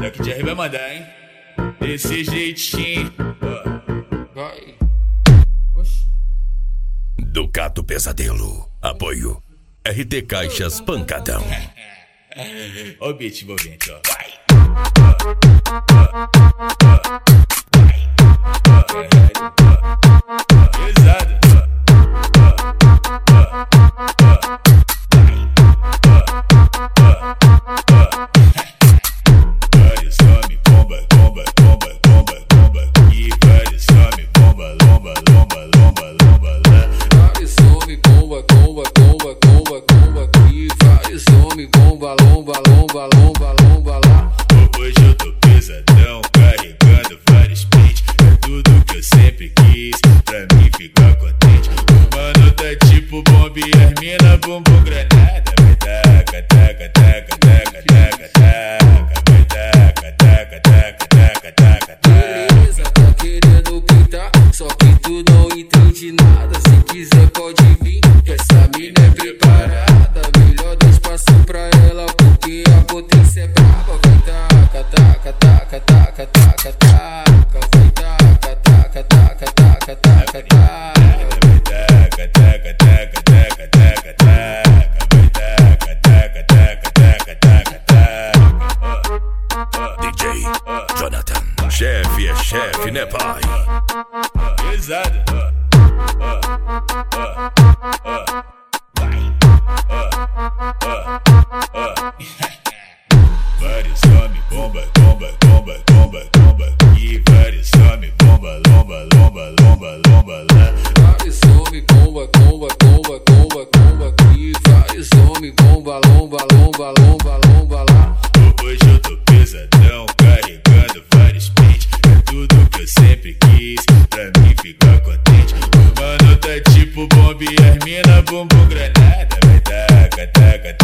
Daqui de R vai mandar, hein? Desse jeitinho. Vai. Oxi. Ducato Pesadelo. Apoio. RT Caixas Pancadão. Ó o beat envolvente, ó. Vai. Pesado. Vários homem bomba, bomba, bomba, bomba, bomba. E vários homem bomba, lomba, lomba, lomba, lomba, lá. Vários homem bomba, bomba, bomba, bomba, bomba. E vários homem bomba, lomba, lomba, lomba, lomba, lá. Hoje eu tô pesadão, carregando vários pentes. É tudo que eu sempre quis, pra mim ficar contente. O mano tá tipo bomba e as mina bumbum granada. Vai taca, taca, taca, taca, taca, taca. Vai taca, taca, taca, taca, taca, taca. Beleza, tá querendo pintar, só que tu não entende nada. Se quiser pode vir, essa mina é preparada. Melhor dar espaço pra ela, porque a potência é braba. Vai taca, taca, taca, taca, taca, taca. Vai taca, taca, taca, taca, taca, taca. Vai taca, taca, taca, taca, taca, taca. Vai taca, taca, taca, taca, taca, taca. DJ Jonathan. Chefe é chefe, né, pai? Pesado. Vários homem bomba, bomba, bomba, bomba, bomba. E vários homem bomba, lomba, lomba, lomba, lomba, lá. Vários homem bomba, bomba, bomba, bomba, bomba. E vários homem bomba, lomba, lomba, lomba, lomba, lá. Hoje eu tô pesadão, carregando vários pentes. É tudo que eu sempre quis, pra mim ficar contente. O mano tá tipo bomba e as mina bumbum granada. Vai taca, taca, taca.